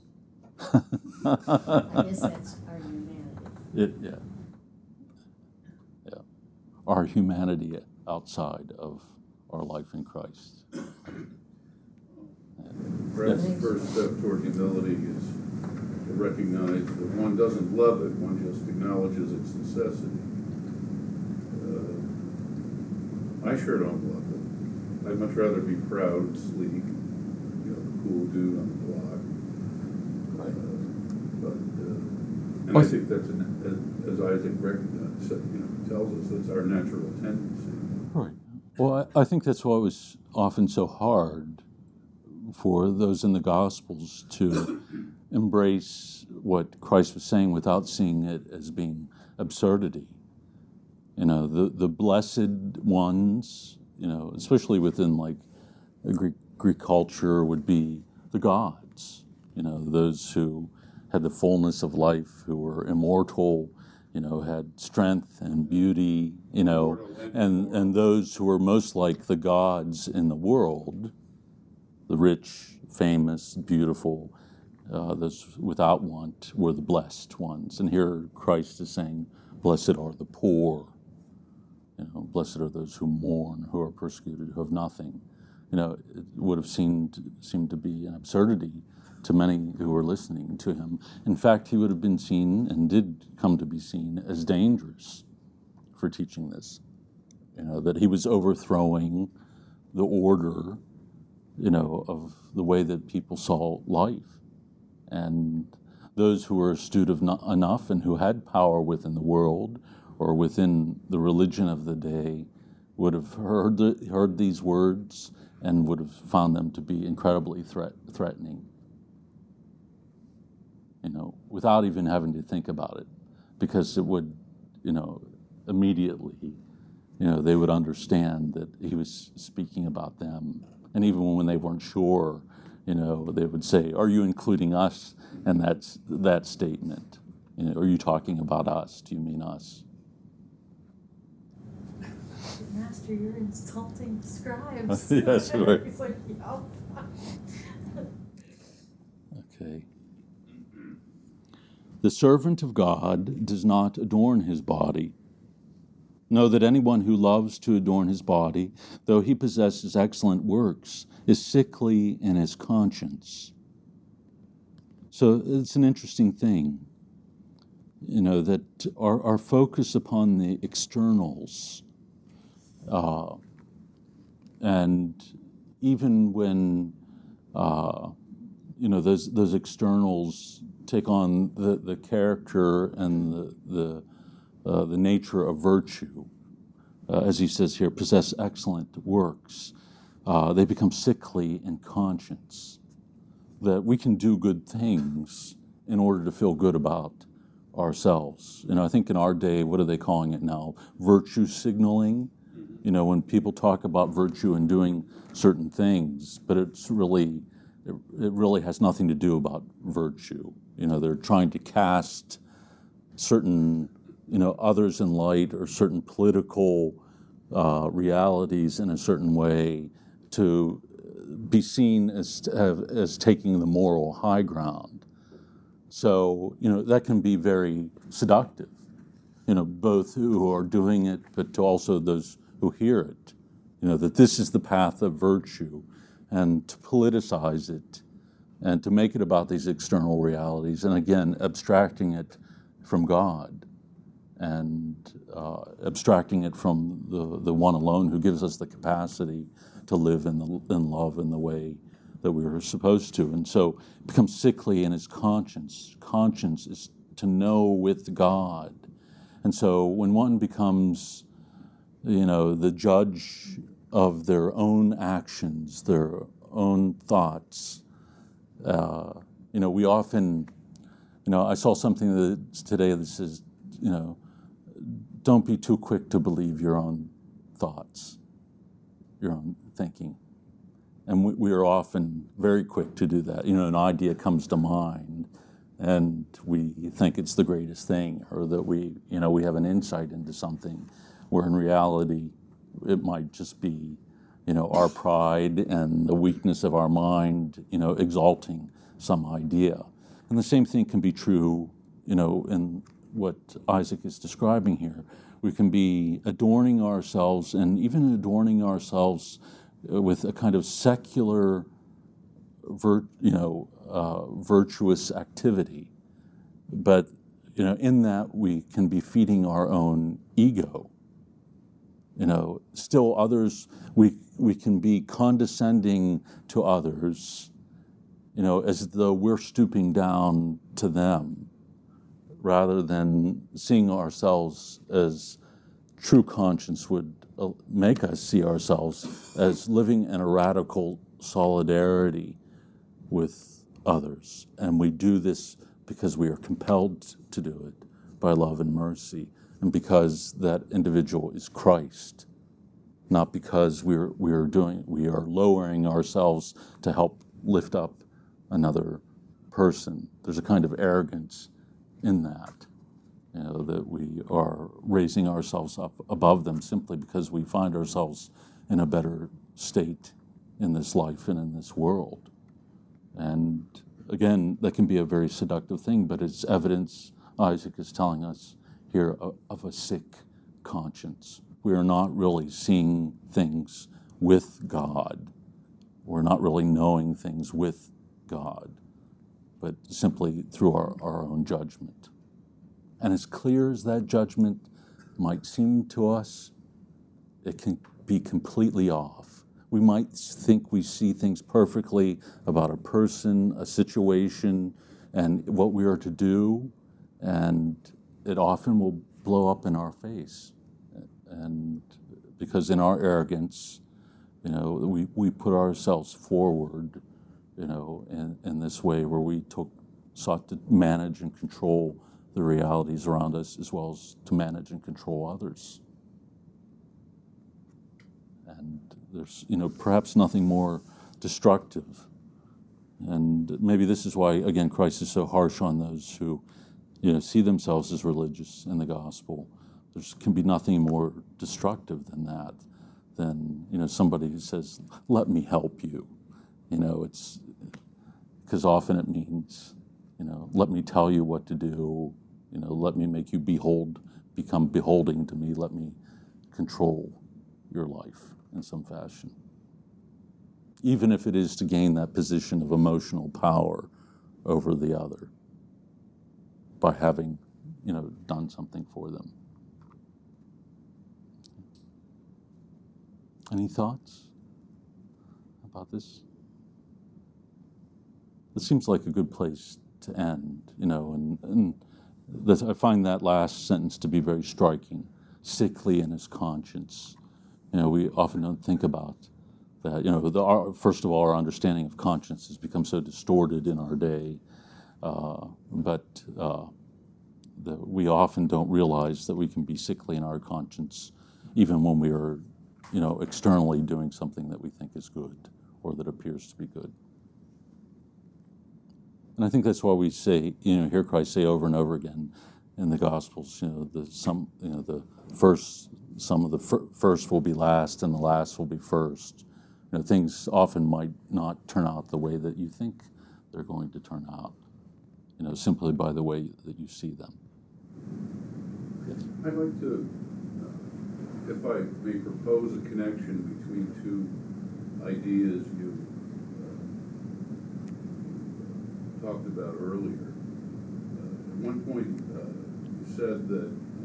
I guess that's our humanity. It, yeah. Yeah. Our humanity outside of our life in Christ. Perhaps the Yes. first step toward humility is to recognize that one doesn't love it, one just acknowledges its necessity. Uh, I sure don't love it. I'd much rather be proud and sleek, you know, the cool dude on the block. Right. Uh, but, uh, and I think that's, an, as, as Isaac recognized, you know, tells us, that's our natural tendency. Right. Well, I, I think that's why it was often so hard for those in the Gospels to embrace what Christ was saying without seeing it as being absurdity. You know, the, the blessed ones, you know, especially within like a Greek, Greek culture, would be the gods, you know, those who had the fullness of life, who were immortal, you know, had strength and beauty, you know, and, and those who were most like the gods in the world, the rich, famous, beautiful, uh, those without want were the blessed ones. And here Christ is saying, blessed are the poor, you know, blessed are those who mourn, who are persecuted, who have nothing. You know, it would have seemed, seemed to be an absurdity to many who were listening to him. In fact, he would have been seen, and did come to be seen, as dangerous for teaching this. You know, that he was overthrowing the order, you know, of the way that people saw life. And those who were astute of no- enough and who had power within the world or within the religion of the day would have heard the, heard these words and would have found them to be incredibly threat, threatening. You know, without even having to think about it, because it would, you know, immediately, you know, they would understand that he was speaking about them. And even when they weren't sure, you know, they would say, are you including us in that, that statement? You know, are you talking about us? Do you mean us? Master, you're insulting the scribes. Yes, right. He's like, yeah. Okay. The servant of God does not adorn his body. Know that anyone who loves to adorn his body, though he possesses excellent works, is sickly in his conscience. So it's an interesting thing, you know, that our, our focus upon the externals uh, and, even when uh, you know those those externals take on the, the character and the the, uh, the nature of virtue, uh, as he says here, possess excellent works, uh, they become sickly in conscience. That we can do good things in order to feel good about ourselves. You know, I think in our day, what are they calling it now? Virtue signaling. You know, when people talk about virtue and doing certain things, but it's really, it, it really has nothing to do about virtue. You know, they're trying to cast certain, you know, others in light or certain political uh, realities in a certain way to be seen as as taking the moral high ground. So, you know, that can be very seductive. You know, both who are doing it, but to also those who hear it, you know, that this is the path of virtue, and to politicize it and to make it about these external realities, and again, abstracting it from God and uh, abstracting it from the, the one alone who gives us the capacity to live in, the, in love in the way that we were supposed to. And so it becomes sickly in its conscience. Conscience is to know with God. And so when one becomes, you know, the judge of their own actions, their own thoughts. Uh, you know, we often, you know, I saw something that today that says, you know, don't be too quick to believe your own thoughts, your own thinking. And we, we are often very quick to do that. You know, an idea comes to mind, and we think it's the greatest thing, or that we, you know, we have an insight into something, where in reality, it might just be, you know, our pride and the weakness of our mind, you know, exalting some idea. And the same thing can be true, you know, in what Isaac is describing here. We can be adorning ourselves, and even adorning ourselves with a kind of secular, vir- you know, uh, virtuous activity. But, you know, in that we can be feeding our own ego. You know, still others, we we can be condescending to others, you know, as though we're stooping down to them, rather than seeing ourselves as true conscience would make us see ourselves as living in a radical solidarity with others. And we do this because we are compelled to do it by love and mercy, and because that individual is Christ, not because we're we're doing we are lowering ourselves to help lift up another person. There's a kind of arrogance in that, you know, that we are raising ourselves up above them simply because we find ourselves in a better state in this life and in this world. And again, that can be a very seductive thing, but it's evidence, Isaac is telling us here, of a sick conscience. We are not really seeing things with God. We're not really knowing things with God, but simply through our, our own judgment. And as clear as that judgment might seem to us, it can be completely off. We might think we see things perfectly about a person, a situation, and what we are to do, and it often will blow up in our face. And because in our arrogance, you know, we, we put ourselves forward, you know, in, in this way where we took, sought to manage and control the realities around us, as well as to manage and control others. And there's, you know, perhaps nothing more destructive. And maybe this is why, again, Christ is so harsh on those who, you know, see themselves as religious in the gospel. There can be nothing more destructive than that, than, you know, somebody who says, let me help you. You know, it's, because often it means, you know, let me tell you what to do, you know, let me make you behold, become beholding to me, let me control your life in some fashion. Even if it is to gain that position of emotional power over the other by having, you know, done something for them. Any thoughts? about this? It seems like a good place to end, you know, and, and that I find that last sentence to be very striking. Sickly in his conscience. You know, we often don't think about that. You know, the, our, first of all, our understanding of conscience has become so distorted in our day, uh, but uh, the, we often don't realize that we can be sickly in our conscience, even when we are, you know, externally doing something that we think is good or that appears to be good. And I think that's why we say, you know, hear Christ say over and over again in the Gospels, you know, the some, you know, the first, some of the fir- first will be last, and the last will be first. You know, things often might not turn out the way that you think they're going to turn out. You know, simply by the way that you see them. Yes. I'd like to, uh, if I may propose a connection between two ideas you talked about earlier. Uh, at one point, uh, you said that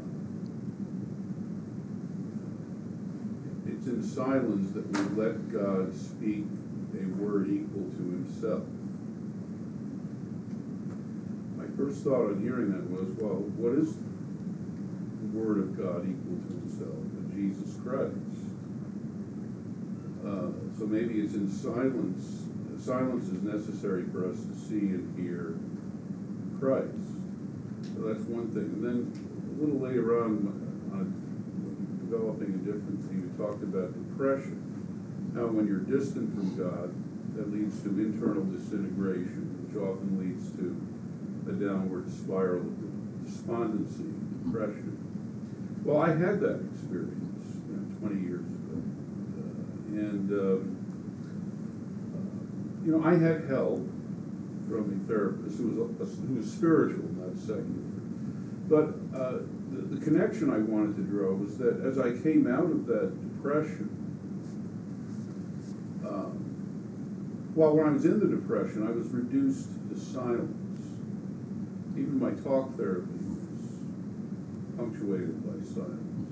uh, it's in silence that we let God speak a word equal to himself. My first thought on hearing that was, well, what is the word of God equal to himself? Jesus Christ. Uh, so maybe it's in silence. Silence is necessary for us to see and hear Christ. So that's one thing. And then a little later on, on developing a different thing, you talked about depression. How when you're distant from God, that leads to internal disintegration, which often leads to a downward spiral of despondency, depression. Well, I had that experience you know, twenty years ago. Uh, and um, You know, I had help from a therapist who was, a, who was spiritual, not secular. But uh, the, the connection I wanted to draw was that as I came out of that depression, uh, well, when I was in the depression, I was reduced to silence. Even my talk therapy was punctuated by silence.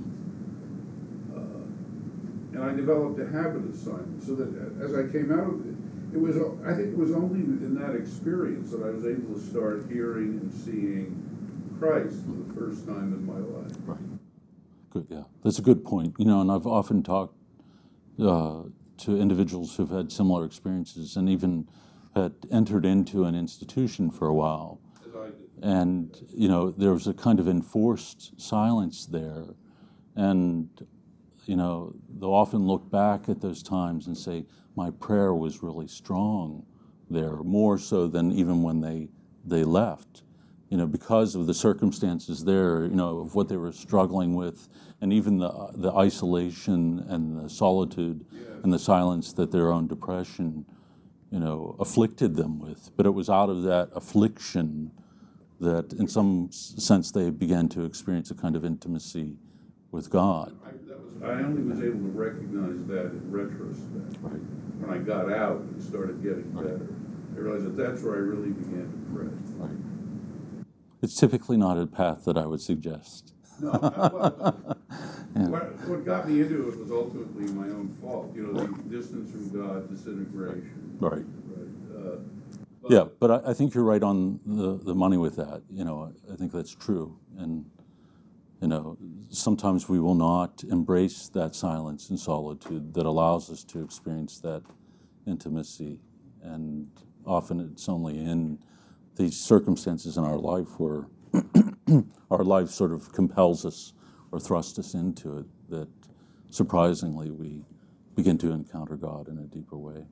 Uh, and I developed a habit of silence, so that as I came out of it, It was, I think it was only in that experience that I was able to start hearing and seeing Christ for the first time in my life. Right. Good, yeah. That's a good point. You know, and I've often talked uh, to individuals who've had similar experiences and even had entered into an institution for a while. As I did. And, you know, there was a kind of enforced silence there. And, you know, they'll often look back at those times and say, my prayer was really strong there, more so than even when they they left, you know, because of the circumstances there, you know, of what they were struggling with, and even the the isolation and the solitude Yes. and the silence that their own depression, you know, afflicted them with. But it was out of that affliction that, in some sense, they began to experience a kind of intimacy with God. I, that was, I only was able to recognize that in retrospect. Right. When I got out and started getting Right. better, I realized that that's where I really began to pray. Right. It's typically not a path that I would suggest. No, I, well, Yeah. what, what got me into it was ultimately my own fault. You know, the distance from God, disintegration. Right. Right. Uh, but Yeah, but I, I think you're right on the, the money with that. You know, I think that's true. And, you know, sometimes we will not embrace that silence and solitude that allows us to experience that intimacy. And often it's only in these circumstances in our life where our life sort of compels us or thrusts us into it that surprisingly we begin to encounter God in a deeper way.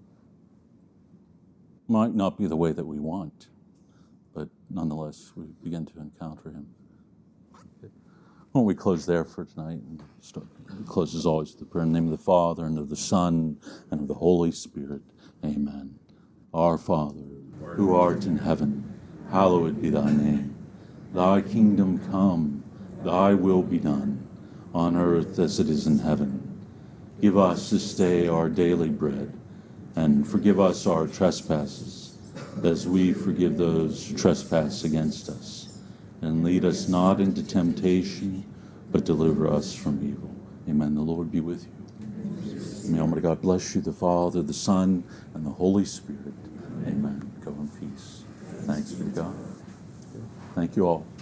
Might not be the way that we want, but nonetheless we begin to encounter him. Why don't we close there for tonight and start, close as always with the prayer in the name of the Father and of the Son and of the Holy Spirit. Amen. Our Father, who art in heaven, hallowed be thy name. Thy kingdom come, thy will be done, on earth as it is in heaven. Give us this day our daily bread, and forgive us our trespasses, as we forgive those who trespass against us. And lead us not into temptation, but deliver us from evil. Amen. The Lord be with you. May Almighty God bless you, the Father, the Son, and the Holy Spirit. Amen. Go in peace. Thanks be to God. Thank you all.